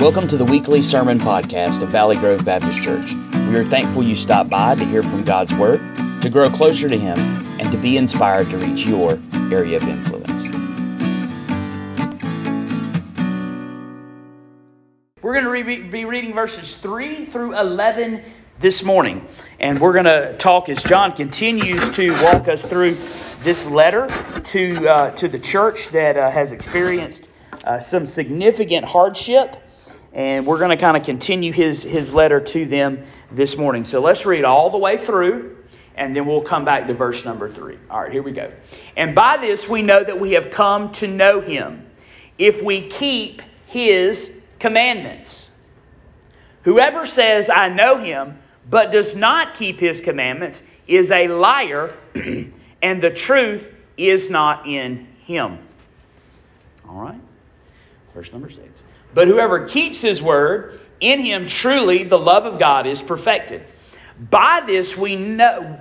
Welcome to the weekly sermon podcast of Valley Grove Baptist Church. We are thankful you stopped by to hear from God's Word, to grow closer to Him, and to be inspired to reach your area of influence. We're going to be reading verses 3 through 11 this morning. And we're going to talk as John continues to walk us through this letter to the church that has experienced some significant hardship. And we're going to kind of continue his letter to them this morning. So let's read all the way through, and then we'll come back to verse number 3. All right, here we go. And by this we know that we have come to know Him, if we keep His commandments. Whoever says, I know Him, but does not keep His commandments, is a liar, and the truth is not in him. All right, verse number 6. But whoever keeps His word, in him truly the love of God is perfected. By this we may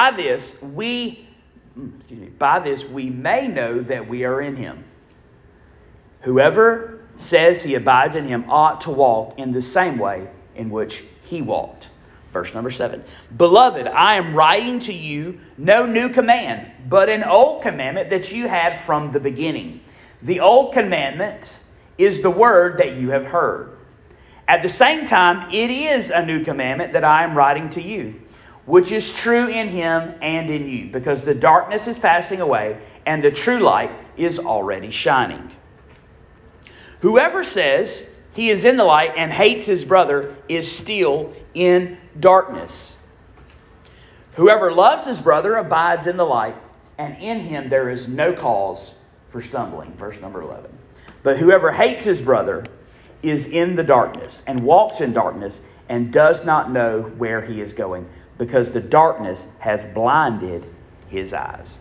know that we are in Him. Whoever says he abides in Him ought to walk in the same way in which He walked. Verse number 7. Beloved, I am writing to you no new command, but an old commandment that you had from the beginning. The old commandment is the word that you have heard. At the same time, it is a new commandment that I am writing to you, which is true in Him and in you, because the darkness is passing away and the true light is already shining. Whoever says he is in the light and hates his brother is still in darkness. Whoever loves his brother abides in the light, and in him there is no cause for stumbling. Verse number 11. But whoever hates his brother is in the darkness and walks in darkness and does not know where he is going, because the darkness has blinded his eyes.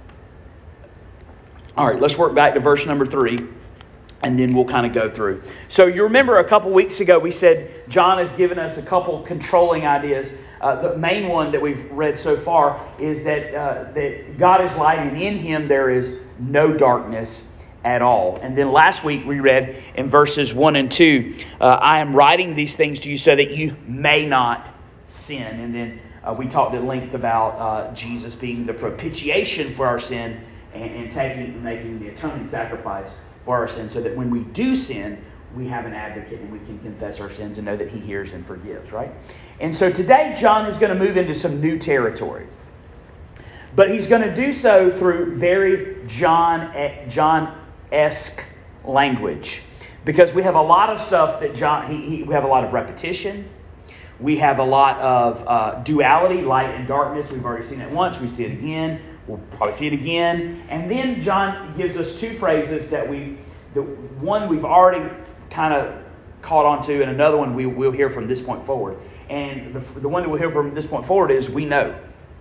All right, let's work back to verse number 3, and then we'll kind of go through. So you remember a couple weeks ago we said John has given us a couple controlling ideas. The main one that we've read so far is that God is light, and in Him there is no darkness at all. And then last week we read in verses 1 and 2, I am writing these things to you so that you may not sin. And then we talked at length about Jesus being the propitiation for our sin and making the atoning sacrifice for our sin, so that when we do sin, we have an advocate and we can confess our sins and know that He hears and forgives, right? And so today John is going to move into some new territory. But he's going to do so through very John-esque language. Because we have a lot of stuff that we have a lot of repetition. We have a lot of duality, light and darkness. We've already seen it once. We see it again. We'll probably see it again. And then John gives us two phrases that one we've already kind of caught on to, and another one we'll hear from this point forward. And the one that we'll hear from this point forward is we know.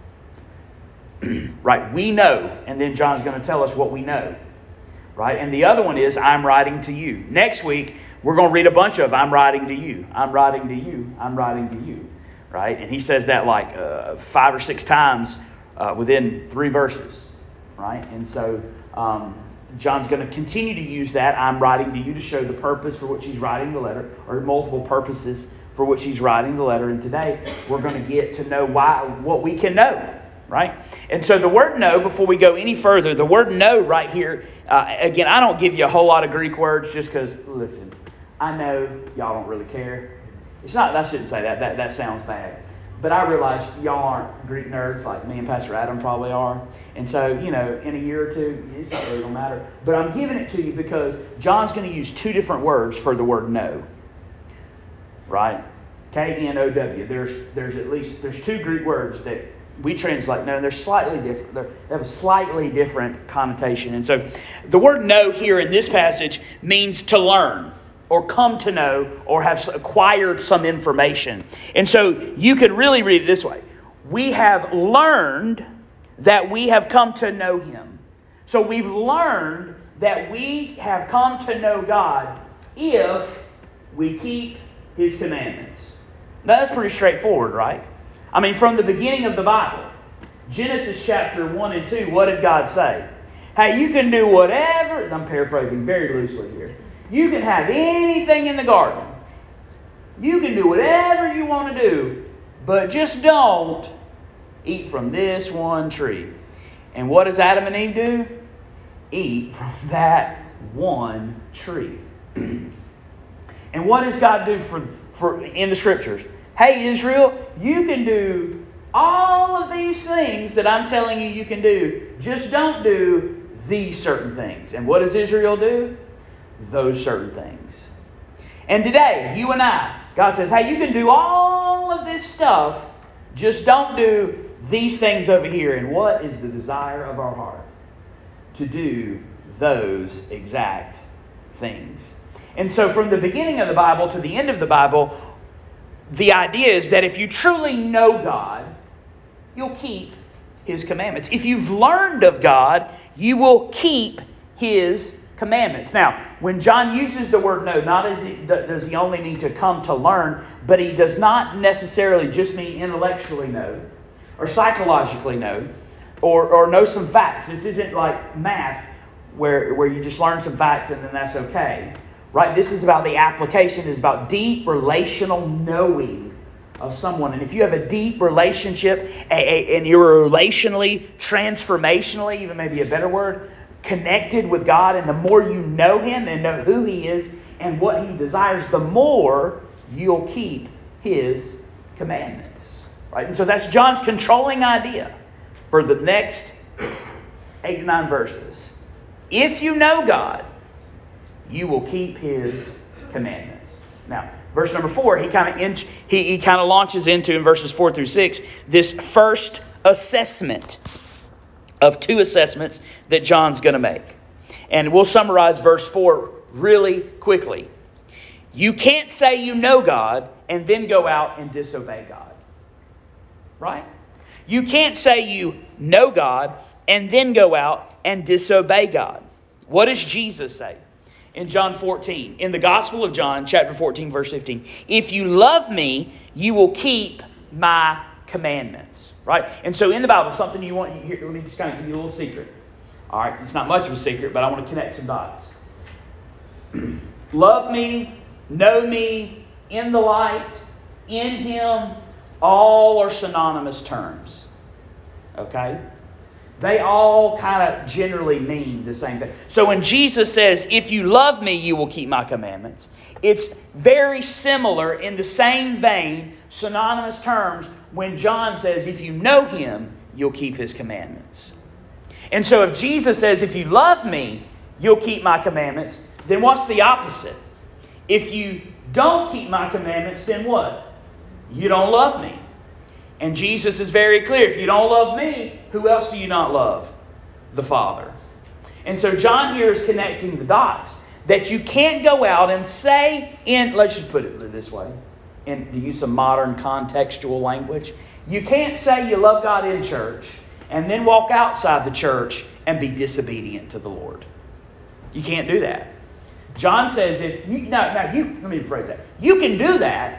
Right, we know. And then John's going to tell us what we know. Right, and the other one is I'm writing to you. Next week, we're going to read a bunch of I'm writing to you. I'm writing to you. I'm writing to you. Right, and he says that like 5 or 6 times within 3 verses. Right, and so John's going to continue to use that I'm writing to you to show the purpose for which he's writing the letter, or multiple purposes for which he's writing the letter. And today, we're going to get to know what we can know. Right? And so the word know, before we go any further, the word know right here, again, I don't give you a whole lot of Greek words just because, listen, I know y'all don't really care. It's not, I shouldn't say that. That sounds bad. But I realize y'all aren't Greek nerds like me and Pastor Adam probably are. And so, in a year or two, it's not really going to matter. But I'm giving it to you because John's going to use 2 different words for the word know. Right? K-N-O-W. There's 2 Greek words that we translate no, they're slightly different. They have a slightly different connotation. And so the word know here in this passage means to learn or come to know or have acquired some information. And so you could really read it this way. We have learned that we have come to know Him. So we've learned that we have come to know God if we keep His commandments. Now that's pretty straightforward, right? I mean, from the beginning of the Bible, Genesis chapter 1 and 2, what did God say? Hey, you can do whatever, I'm paraphrasing very loosely here. You can have anything in the garden. You can do whatever you want to do, but just don't eat from this one tree. And what does Adam and Eve do? Eat from that one tree. And what does God do for in the Scriptures? Hey, Israel, you can do all of these things that I'm telling you you can do. Just don't do these certain things. And what does Israel do? Those certain things. And today, you and I, God says, hey, you can do all of this stuff. Just don't do these things over here. And what is the desire of our heart? To do those exact things. And so from the beginning of the Bible to the end of the Bible, the idea is that if you truly know God, you'll keep His commandments. If you've learned of God, you will keep His commandments. Now, when John uses the word know, not does he only mean to come to learn, but he does not necessarily just mean intellectually know, or psychologically know, or know some facts. This isn't like math where you just learn some facts and then that's okay. Right? This is about the application. It's about deep relational knowing of someone. And if you have a deep relationship and you're relationally, transformationally, even maybe a better word, connected with God, and the more you know Him and know who He is and what He desires, the more you'll keep His commandments. Right? And so that's John's controlling idea for the next 8 to 9 verses. If you know God, you will keep His commandments. Now, verse number 4, he kind of launches into, in verses 4 through 6, this first assessment of 2 assessments that John's going to make. And we'll summarize verse 4 really quickly. You can't say you know God and then go out and disobey God. Right? You can't say you know God and then go out and disobey God. What does Jesus say? In John 14, in the Gospel of John, chapter 14, verse 15. If you love me, you will keep my commandments. Right? And so in the Bible, something you want, here, let me just kind of give you a little secret. All right, it's not much of a secret, but I want to connect some dots. Love me, know me, in the light, in Him, all are synonymous terms. Okay? They all kind of generally mean the same thing. So when Jesus says, if you love me, you will keep my commandments, it's very similar in the same vein, synonymous terms, when John says, if you know Him, you'll keep His commandments. And so if Jesus says, if you love me, you'll keep my commandments, then what's the opposite? If you don't keep my commandments, then what? You don't love me. And Jesus is very clear. If you don't love me, who else do you not love? The Father. And so John here is connecting the dots. That you can't go out and say let's just put it this way, and to use some modern contextual language, you can't say you love God in church and then walk outside the church and be disobedient to the Lord. You can't do that. John says let me rephrase that. You can do that.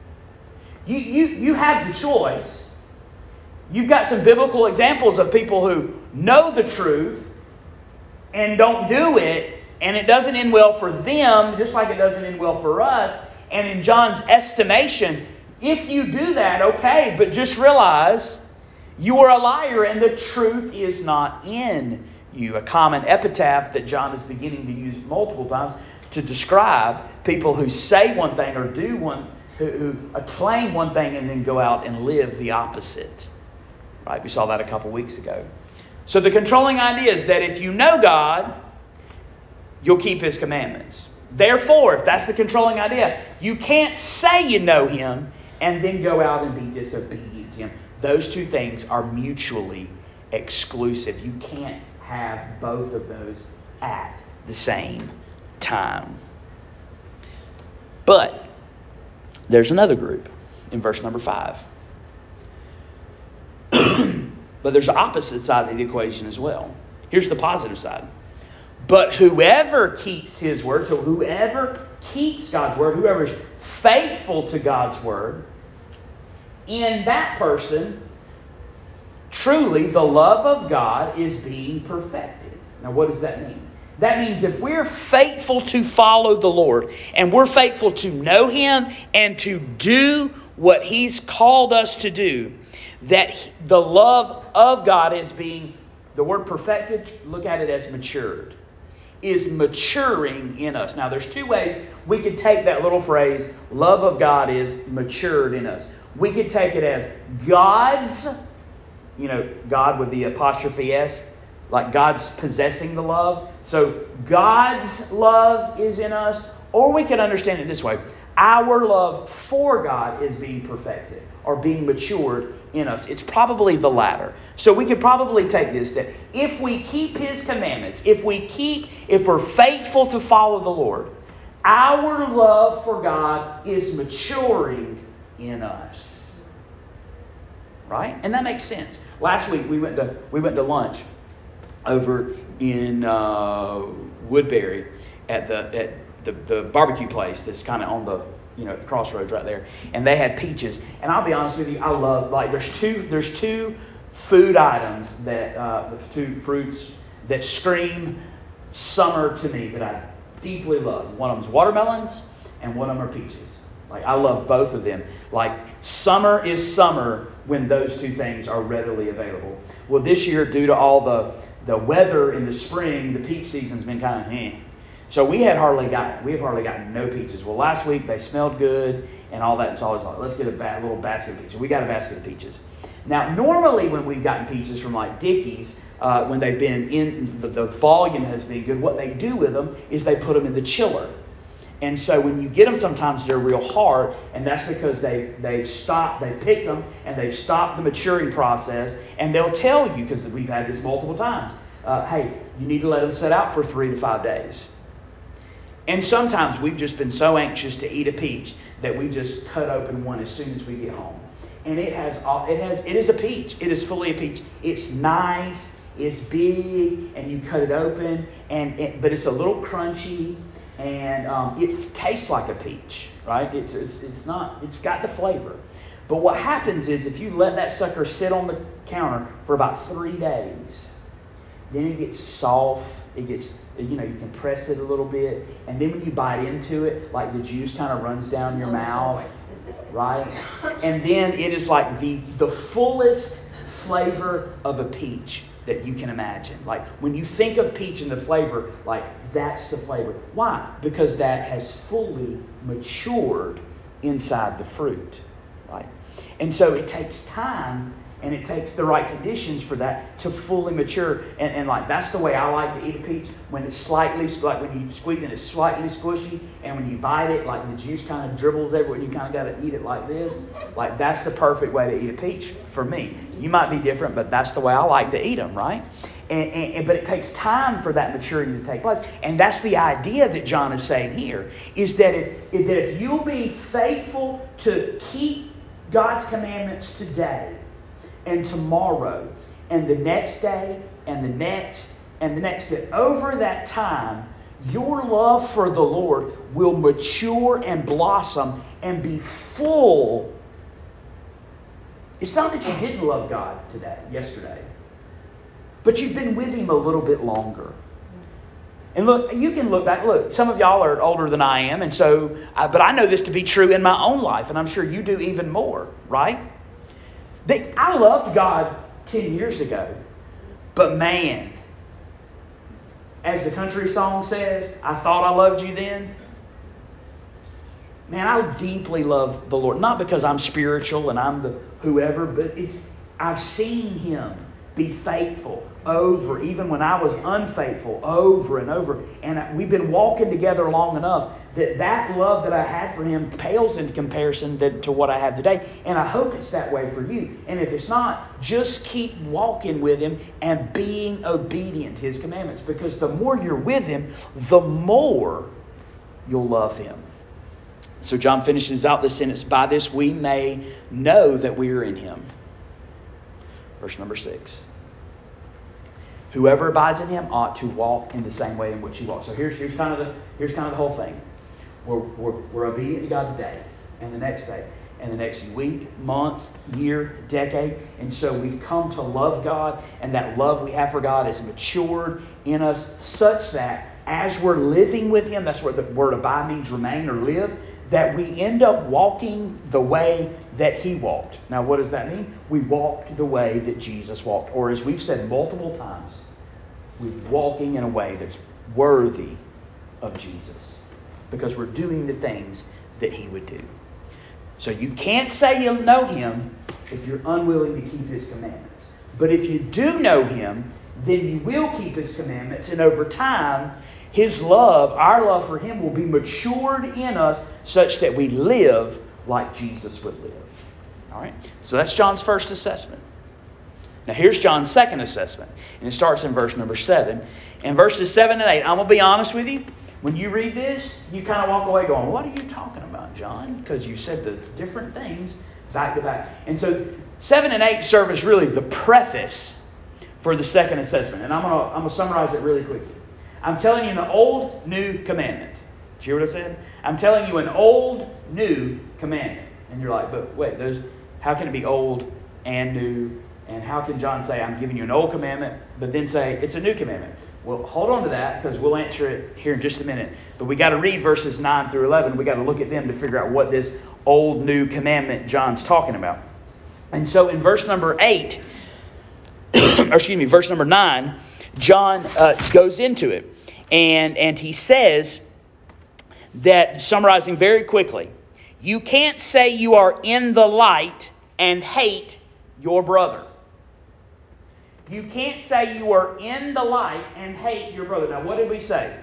You have the choice. You've got some biblical examples of people who know the truth and don't do it, and it doesn't end well for them, just like it doesn't end well for us. And in John's estimation, if you do that, okay, but just realize you are a liar and the truth is not in you. A common epitaph that John is beginning to use multiple times to describe people who say one thing or do one, who claim one thing and then go out and live the opposite. Right? We saw that a couple weeks ago. So the controlling idea is that if you know God, you'll keep His commandments. Therefore, if that's the controlling idea, you can't say you know Him and then go out and be disobedient to Him. Those two things are mutually exclusive. You can't have both of those at the same time. But there's another group in verse number 5. But there's the opposite side of the equation as well. Here's the positive side. But whoever keeps His word, so whoever keeps God's word, whoever is faithful to God's word, in that person, truly the love of God is being perfected. Now what does that mean? That means if we're faithful to follow the Lord and we're faithful to know Him and to do what He's called us to do, that the love of God is being, the word perfected, look at it as matured, is maturing in us. Now there's two ways we could take that little phrase, love of God is matured in us. We could take it as God's, God with the apostrophe S, like God's possessing the love. So God's love is in us, or we could understand it this way. Our love for God is being perfected or being matured in us. It's probably the latter. So we could probably take this, that if we keep His commandments, if we're faithful to follow the Lord, our love for God is maturing in us. Right? And that makes sense. Last week we went to lunch over in Woodbury at the barbecue place that's kind of on the at the crossroads right there, and they had peaches. And I'll be honest with you, I love, like, there's two food items that two fruits that scream summer to me that I deeply love. One of them is watermelons, and one of them are peaches. Like, I love both of them. Like, summer is summer when those two things are readily available. Well, this year, due to all the weather in the spring, the peach season's been kind of So we have hardly gotten no peaches. Well, last week they smelled good and all that. And so I was like, let's get a little basket of peaches. We got a basket of peaches. Now, normally when we've gotten peaches from like Dickey's, when they've been in, the volume has been good, what they do with them is they put them in the chiller. And so when you get them, sometimes they're real hard, and that's because they picked them, and they've stopped the maturing process, and they'll tell you, because we've had this multiple times, hey, you need to let them sit out for 3 to 5 days. And sometimes we've just been so anxious to eat a peach that we just cut open one as soon as we get home. And it is a peach. It is fully a peach. It's nice, it's big, and you cut it open, but it's a little crunchy. And it tastes like a peach, right? It's got the flavor. But what happens is if you let that sucker sit on the counter for about 3 days, then it gets soft. It gets, you can press it a little bit, and then when you bite into it, like the juice kind of runs down your mouth, right? And then it is like the fullest flavor of a peach that you can imagine. Like, when you think of peach and the flavor, like, that's the flavor. Why? Because that has fully matured inside the fruit, right? And so it takes time, and it takes the right conditions for that to fully mature. And like, that's the way I like to eat a peach. When it's slightly, like when you squeeze it, it's slightly squishy. And when you bite it, like the juice kind of dribbles everywhere. You kind of got to eat it like this. Like, that's the perfect way to eat a peach for me. You might be different, but that's the way I like to eat them, right? But it takes time for that maturity to take place. And that's the idea that John is saying here, is that if you'll be faithful to keep God's commandments today, and tomorrow, and the next day, and the next, and the next, that over that time, your love for the Lord will mature and blossom and be full. It's not that you didn't love God yesterday, but you've been with Him a little bit longer. And look, you can look back. Look, some of y'all are older than I am, and so, but I know this to be true in my own life, and I'm sure you do even more, right? I loved God 10 years ago, but man, as the country song says, I thought I loved you then. Man, I deeply love the Lord. Not because I'm spiritual and I'm the whoever, but I've seen Him be faithful over, even when I was unfaithful, over and over. And we've been walking together long enough that love that I had for Him pales in comparison to what I have today. And I hope it's that way for you. And if it's not, just keep walking with Him and being obedient to His commandments. Because the more you're with Him, the more you'll love Him. So John finishes out this sentence, by this we may know that we are in Him. Verse number 6. Whoever abides in Him ought to walk in the same way in which He walks. So here's kind of the whole thing. We're obedient to God today and the next day. in the next week, month, year, decade. And so we've come to love God, and that love we have for God is matured in us such that as we're living with Him, that's where the word abide means remain or live, that we end up walking the way that He walked. Now, what does that mean? We walked the way that Jesus walked. Or as we've said multiple times, we're walking in a way that's worthy of Jesus. Because we're doing the things that He would do. So you can't say you know Him if you're unwilling to keep His commandments. But if you do know Him, then you will keep His commandments. And over time, His love, our love for Him, will be matured in us such that we live like Jesus would live. All right? So that's John's first assessment. Now here's John's second assessment. And it starts in verse number 7. In verses 7 and 8, I'm going to be honest with you. When you read this, you kind of walk away going, what are you talking about, John? Because you said the different things back to back. And so 7 and 8 serve as really the preface for the second assessment. And I'm going to summarize it really quickly. I'm telling you an old, new commandment. Did you hear what I said? I'm telling you an old, new commandment. And you're like, but wait, how can it be old and new? And how can John say, I'm giving you an old commandment, but then say, it's a new commandment? Well, hold on to that, because we'll answer it here in just a minute. But we got to read verses 9 through 11. We got to look at them to figure out what this old, new commandment John's talking about. And so in verse number 8, verse number 9, John goes into it. And he says that, summarizing very quickly, you can't say you are in the light and hate your brother. You can't say you are in the light and hate your brother. Now, what did we say?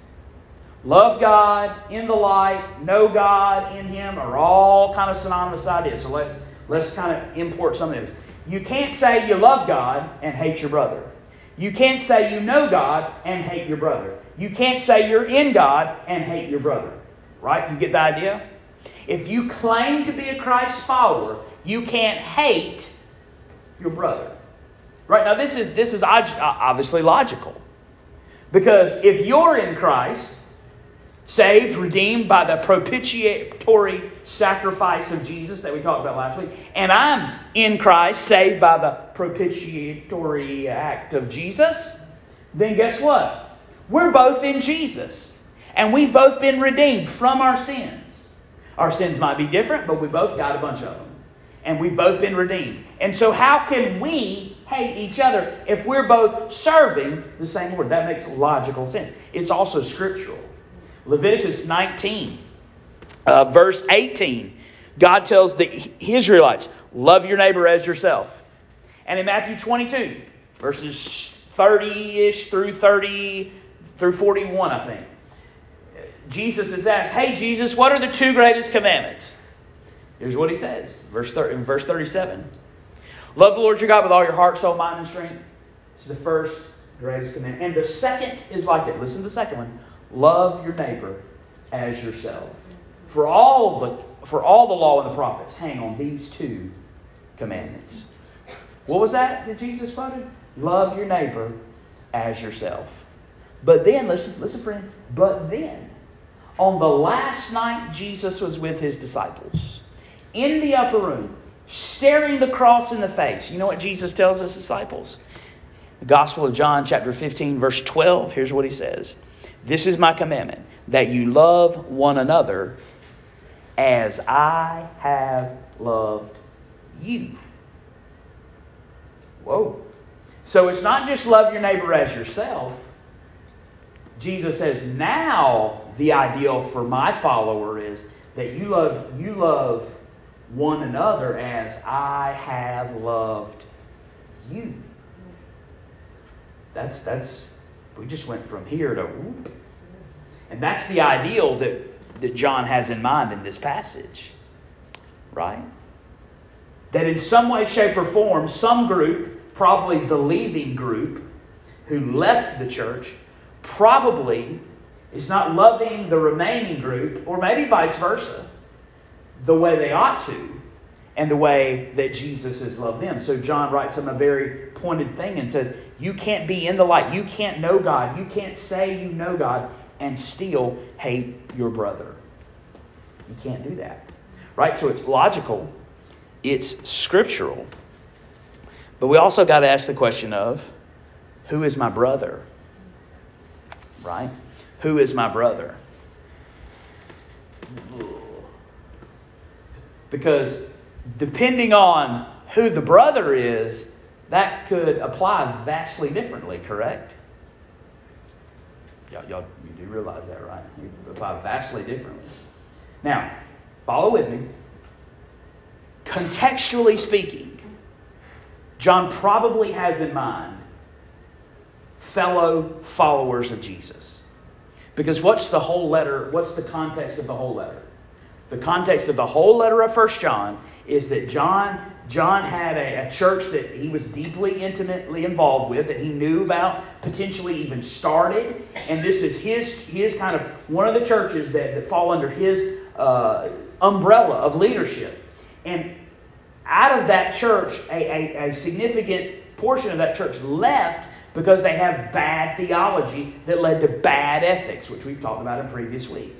Love God, in the light, know God, in Him are all kind of synonymous ideas. So let's kind of import some of those. You can't say you love God and hate your brother. You can't say you know God and hate your brother. You can't say you're in God and hate your brother. Right? You get the idea? If you claim to be a Christ follower, you can't hate your brother. Right? Now this is obviously logical. Because if you're in Christ, saved, redeemed by the propitiatory sacrifice of Jesus that we talked about last week, and I'm in Christ, saved by the propitiatory act of Jesus, then guess what? We're both in Jesus. And we've both been redeemed from our sins. Our sins might be different, but we both got a bunch of them. And we've both been redeemed. And so how can we hate each other if we're both serving the same Lord? That makes logical sense. It's also scriptural. Leviticus 19, verse 18, God tells the Israelites, love your neighbor as yourself. And in Matthew 22, verses 30-ish through 41, I think, Jesus is asked, hey, Jesus, what are the two greatest commandments? Here's what He says, in verse 37. Love the Lord your God with all your heart, soul, mind, and strength. This is the first greatest commandment. And the second is like it. Listen to the second one. Love your neighbor as yourself. For all the law and the prophets hang on these two commandments. What was that Jesus quoted? Love your neighbor as yourself. But then, listen friend, but then, on the last night Jesus was with His disciples, in the upper room, staring the cross in the face. You know what Jesus tells His disciples? The Gospel of John, chapter 15, verse 12. Here's what He says. This is my commandment, that you love one another as I have loved you. Whoa. So it's not just love your neighbor as yourself. Jesus says, now the ideal for my follower is that you love one another as I have loved you. That's we just went from here to whoop. And that's the ideal that John has in mind in this passage. Right? That in some way, shape, or form, some group, probably the leaving group who left the church, probably is not loving the remaining group, or maybe vice versa, the way they ought to, and the way that Jesus has loved them. So John writes them a very pointed thing and says, you can't be in the light. You can't know God. You can't say you know God and still hate your brother. You can't do that. right? So it's logical, it's scriptural. But we also got to ask the question of, who is my brother? Right? Who is my brother? Because depending on who the brother is, that could apply vastly differently, correct? Y'all, you do realize that, right? It could apply vastly differently. Now, follow with me. Contextually speaking, John probably has in mind fellow followers of Jesus. Because what's the whole letter? What's the context of the whole letter? The context of the whole letter of 1 John is that John had a church that he was deeply, intimately involved with, that he knew about, potentially even started. And this is his kind of one of the churches that fall under his umbrella of leadership. And out of that church, a significant portion of that church left because they have bad theology that led to bad ethics, which we've talked about in previous weeks.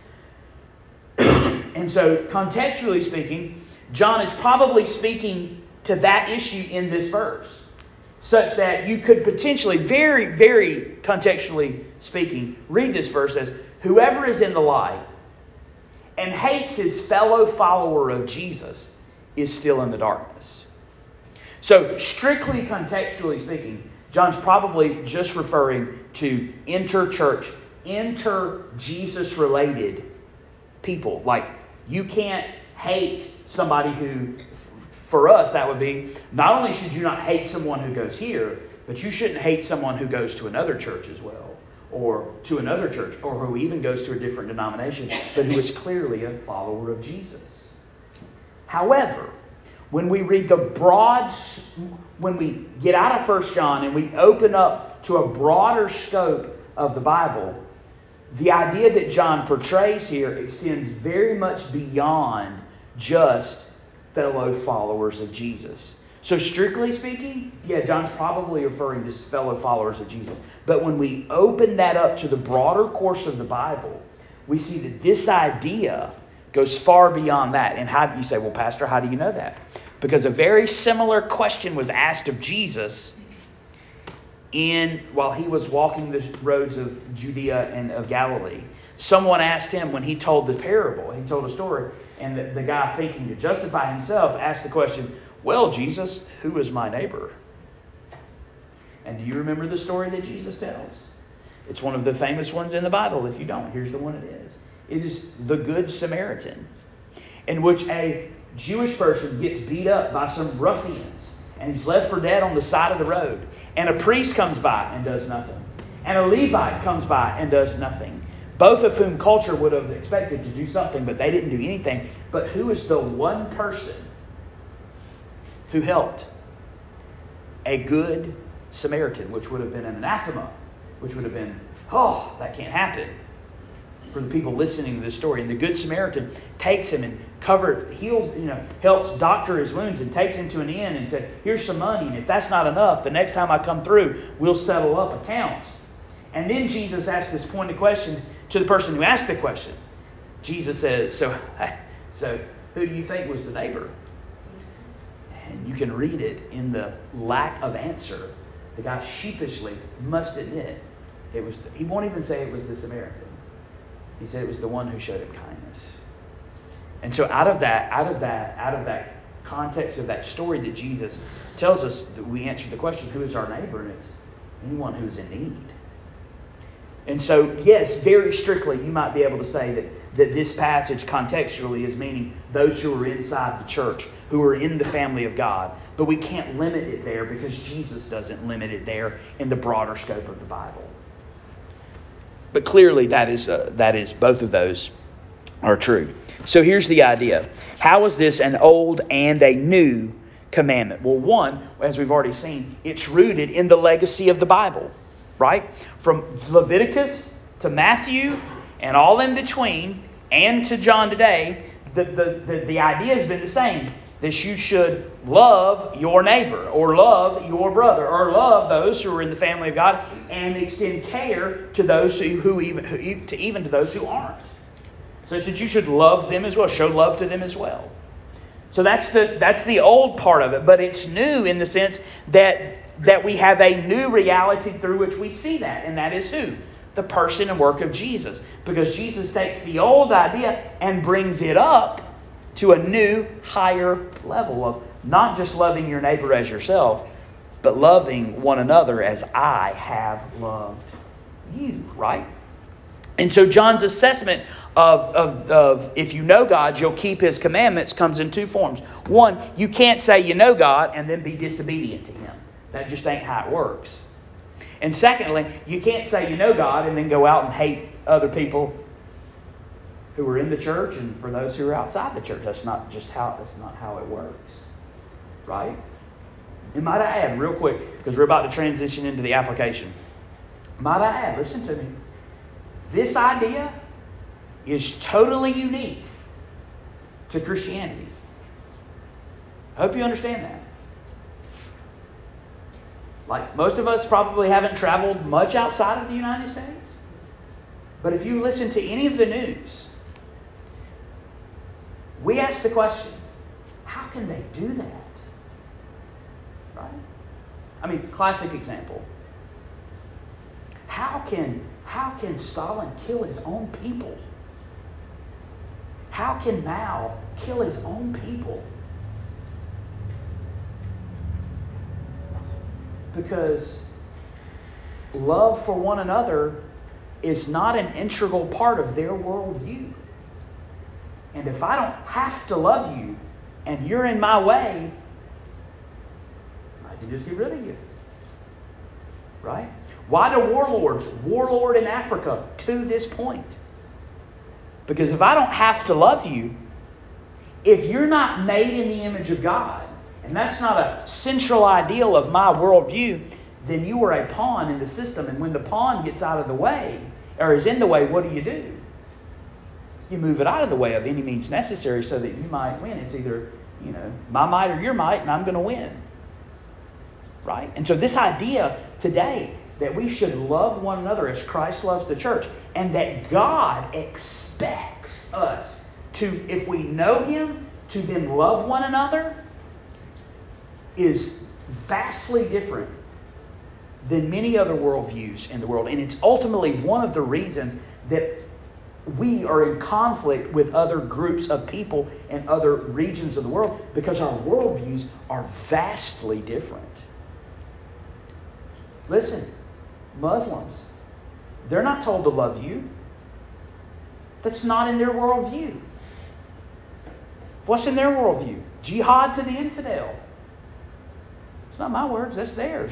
And so, contextually speaking, John is probably speaking to that issue in this verse, such that you could potentially, very, very contextually speaking, read this verse as, whoever is in the light and hates his fellow follower of Jesus is still in the darkness. So, strictly contextually speaking, John's probably just referring to inter-church, inter-Jesus-related people. Like, you can't hate somebody who, for us, that would be, not only should you not hate someone who goes here, but you shouldn't hate someone who goes to another church as well, or to another church, or who even goes to a different denomination, but who is clearly a follower of Jesus. However, when we read when we get out of 1 John and we open up to a broader scope of the Bible, the idea that John portrays here extends very much beyond just fellow followers of Jesus. So strictly speaking, yeah, John's probably referring to fellow followers of Jesus. But when we open that up to the broader course of the Bible, we see that this idea goes far beyond that. And how do you say, well, Pastor, how do you know that? Because a very similar question was asked of Jesus while he was walking the roads of Judea and of Galilee. Someone asked him when he told the parable, he told a story, and the guy, thinking to justify himself, asked the question, well, Jesus, who is my neighbor? And do you remember the story that Jesus tells? It's one of the famous ones in the Bible. If you don't, here's the one it is. It is the Good Samaritan, in which a Jewish person gets beat up by some ruffians, and he's left for dead on the side of the road. And a priest comes by and does nothing. And a Levite comes by and does nothing. Both of whom culture would have expected to do something, but they didn't do anything. But who is the one person who helped? A Good Samaritan, which would have been an anathema, which would have been, oh, that can't happen, for the people listening to this story. And the Good Samaritan takes him and helps doctor his wounds and takes him to an inn and said, here's some money, and if that's not enough, the next time I come through, we'll settle up accounts. And then Jesus asks this pointed question to the person who asked the question. Jesus says, so who do you think was the neighbor? And you can read it in the lack of answer. The guy sheepishly must admit he won't even say it was the Samaritan. He said it was the one who showed him kindness. And so out of that context of that story that Jesus tells us, that we answer the question, who is our neighbor? And it's anyone who's in need. And so, yes, very strictly, you might be able to say that this passage contextually is meaning those who are inside the church, who are in the family of God. But we can't limit it there because Jesus doesn't limit it there in the broader scope of the Bible. But clearly that is both of those are true. So here's the idea. How is this an old and a new commandment? Well, one, as we've already seen, it's rooted in the legacy of the Bible, right? From Leviticus to Matthew and all in between and to John today, the idea has been the same. That you should love your neighbor or love your brother or love those who are in the family of God and extend care to those even to those who aren't. So it said you should love them as well, show love to them as well. So that's the old part of it, but it's new in the sense that we have a new reality through which we see that, and that is who? The person and work of Jesus. Because Jesus takes the old idea and brings it up to a new, higher level of not just loving your neighbor as yourself, but loving one another as I have loved you, right? And so John's assessment of if you know God, you'll keep His commandments comes in two forms. One, you can't say you know God and then be disobedient to Him. That just ain't how it works. And secondly, you can't say you know God and then go out and hate other people who are in the church and for those who are outside the church. That's not how it works. Right? And might I add, real quick, because we're about to transition into the application. Might I add, listen to me. This idea is totally unique to Christianity. I hope you understand that. Like most of us probably haven't traveled much outside of the United States. But if you listen to any of the news, we ask the question, how can they do that? Right? I mean, classic example. How can Stalin kill his own people? How can Mao kill his own people? Because love for one another is not an integral part of their worldview. And if I don't have to love you and you're in my way, I can just get rid of you. Right? Why do warlords warlord in Africa to this point? Because if I don't have to love you, if you're not made in the image of God, and that's not a central ideal of my worldview, then you are a pawn in the system. And when the pawn gets out of the way, or is in the way, what do? You move it out of the way of any means necessary so that you might win. It's either, my might or your might, and I'm going to win. Right? And so this idea today that we should love one another as Christ loves the church, and that God expects us to, if we know Him, to then love one another, is vastly different than many other worldviews in the world. And it's ultimately one of the reasons that we are in conflict with other groups of people in other regions of the world, because our worldviews are vastly different. Listen, Muslims, they're not told to love you. That's not in their worldview. What's in their worldview? Jihad to the infidel. It's not my words, that's theirs.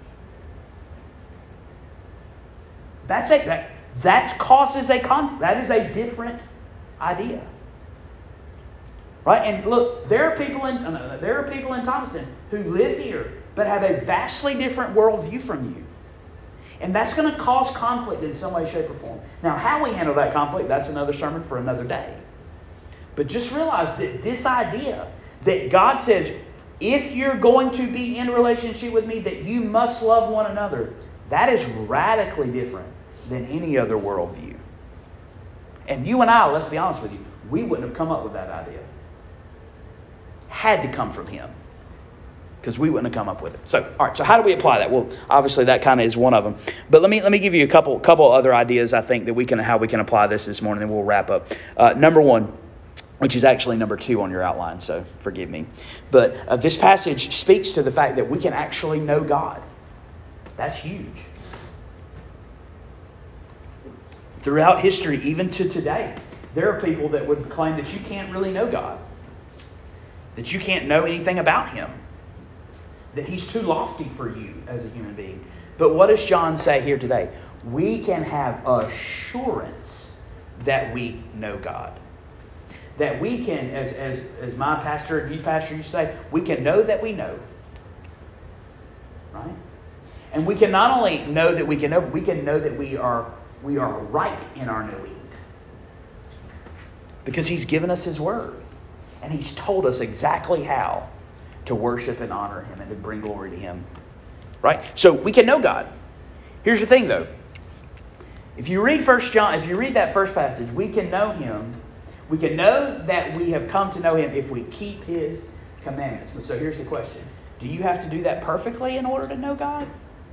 That causes a conflict. That is a different idea. Right? And look, there are people in Thomaston who live here but have a vastly different worldview from you. And that's going to cause conflict in some way, shape, or form. Now, how we handle that conflict, that's another sermon for another day. But just realize that this idea that God says, if you're going to be in relationship with me, that you must love one another, that is radically different than any other worldview. And you and I, let's be honest with you, we wouldn't have come up with that idea. Had to come from Him, because we wouldn't have come up with it. So, all right. So, how do we apply that? Well, obviously that kind of is one of them. But let me give you a couple other ideas I think that how we can apply this morning, and we'll wrap up. Number one, which is actually number 2 on your outline, so forgive me. But this passage speaks to the fact that we can actually know God. That's huge. Throughout history, even to today, there are people that would claim that you can't really know God, that you can't know anything about Him, that He's too lofty for you as a human being. But what does John say here today? We can have assurance that we know God. That we can, as my pastor and youth pastor used to say, we can know that we know. Right? And we can not only know that we can know, but we can know that we are right in our knowing. Because He's given us His Word. And He's told us exactly how to worship and honor Him and to bring glory to Him. Right? So we can know God. Here's the thing though. If you read 1 John, if you read that first passage, we can know Him We can know that we have come to know Him if we keep His commandments. So here's the question. Do you have to do that perfectly in order to know God?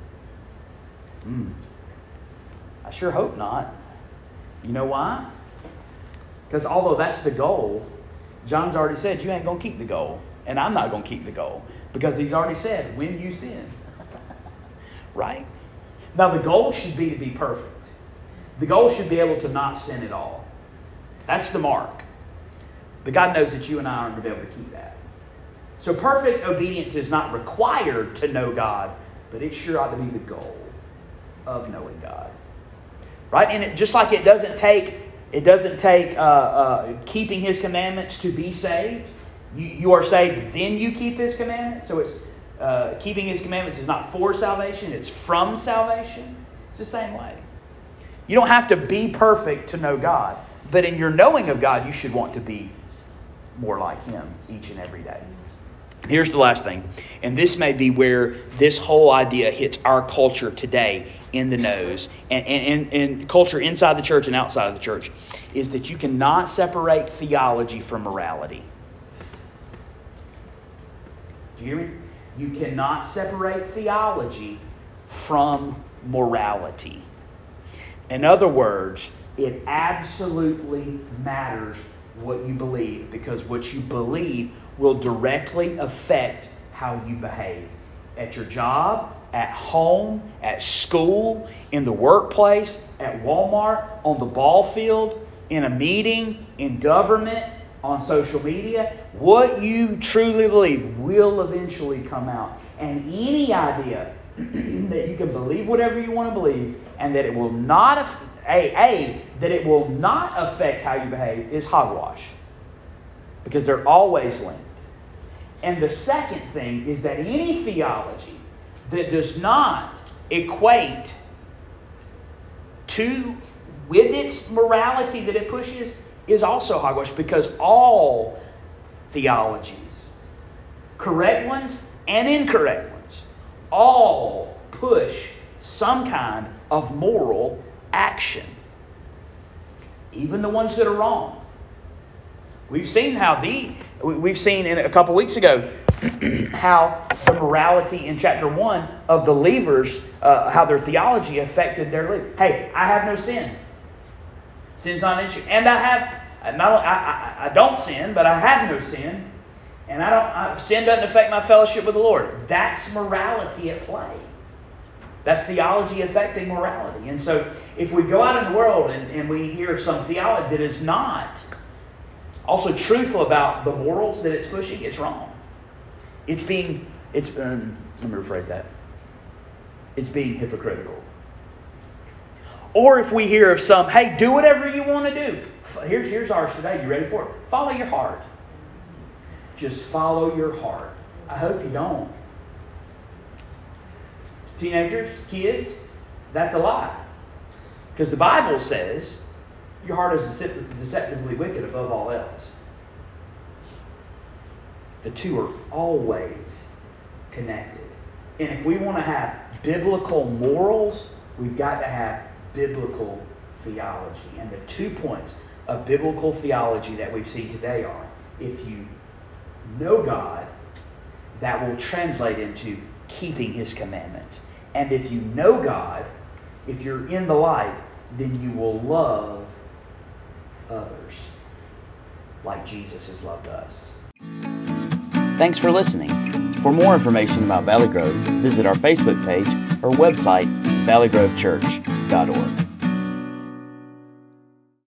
I sure hope not. You know why? Because although that's the goal, John's already said you ain't going to keep the goal. And I'm not going to keep the goal. Because he's already said, when you sin. Right? Now the goal should be to be perfect. The goal should be able to not sin at all. That's the mark. But God knows that you and I aren't going to be able to keep that. So perfect obedience is not required to know God, but it sure ought to be the goal of knowing God. Right? And just like it doesn't take keeping His commandments to be saved. You are saved, then you keep His commandments. So it's keeping His commandments is not for salvation, it's from salvation. It's the same way. You don't have to be perfect to know God, but in your knowing of God, you should want to be more like Him each and every day. Here's the last thing, and this may be where this whole idea hits our culture today in the nose, and culture inside the church and outside of the church, is that you cannot separate theology from morality. Do you hear me? You cannot separate theology from morality. In other words, it absolutely matters what you believe, because what you believe will directly affect how you behave at your job, at home, at school, in the workplace, at Walmart, on the ball field, in a meeting, in government, on social media. What you truly believe will eventually come out. And any idea that you can believe whatever you want to believe and that it will not that it will not affect how you behave is hogwash. Because they're always linked. And the second thing is that any theology that does not equate with its morality that it pushes is also hogwash, because all theologies, correct ones and incorrect ones, all push some kind of moral action. Even the ones that are wrong. We've seen in a couple weeks ago how the morality in chapter 1 of the believers, how their theology affected their life. Hey, I have no sin. Sin's not an issue. And I don't sin, but I have no sin. And sin doesn't affect my fellowship with the Lord. That's morality at play. That's theology affecting morality. And so if we go out in the world and we hear some theology that is not also truthful about the morals that it's pushing, it's wrong. Let me rephrase that. It's being hypocritical. Or if we hear of some, hey, do whatever you want to do. Here's ours today. You ready for it? Follow your heart. Just follow your heart. I hope you don't. Teenagers, kids, that's a lie. Because the Bible says your heart is deceptively wicked above all else. The two are always connected. And if we want to have biblical morals, we've got to have biblical theology. And the 2 points of biblical theology that we've seen today are, if you know God, that will translate into keeping His commandments. And if you know God, if you're in the light, then you will love others like Jesus has loved us. Thanks for listening. For more information about Valley Grove, visit our Facebook page or website, valleygrovechurch.org.